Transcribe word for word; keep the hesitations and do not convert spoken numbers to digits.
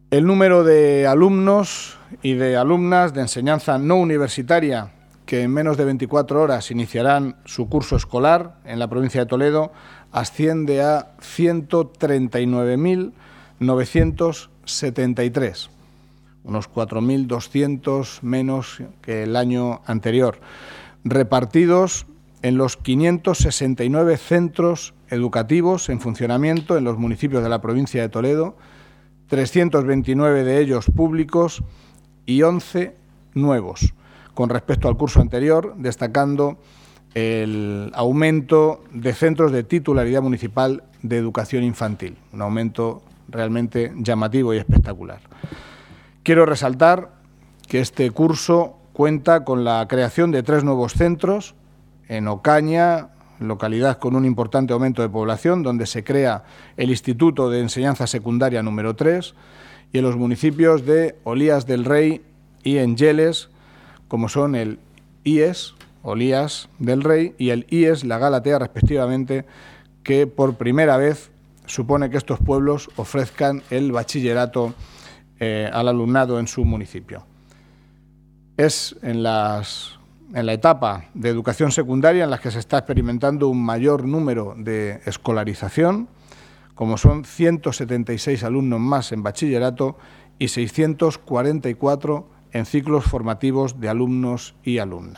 El número de alumnos y de alumnas de enseñanza no universitaria que en menos de veinticuatro horas iniciarán su curso escolar en la provincia de Toledo asciende a ciento treinta y nueve mil novecientos setenta y tres, unos cuatro mil doscientos menos que el año anterior, repartidos en los quinientos sesenta y nueve centros educativos en funcionamiento en los municipios de la provincia de Toledo, trescientos veintinueve de ellos públicos y once nuevos, con respecto al curso anterior, destacando el aumento de centros de titularidad municipal de educación infantil, un aumento realmente llamativo y espectacular. Quiero resaltar que este curso cuenta con la creación de tres nuevos centros en Ocaña, localidad con un importante aumento de población, donde se crea el Instituto de Enseñanza Secundaria número tres, y en los municipios de Olías del Rey y Engeles, como son el I E S, Olías del Rey, y el I E S La Galatea, respectivamente, que por primera vez supone que estos pueblos ofrezcan el bachillerato eh, al alumnado en su municipio. Es en las en la etapa de educación secundaria en la que se está experimentando un mayor número de escolarización, como son ciento setenta y seis alumnos más en bachillerato y seiscientos cuarenta y cuatro en ciclos formativos de alumnos y alumnas.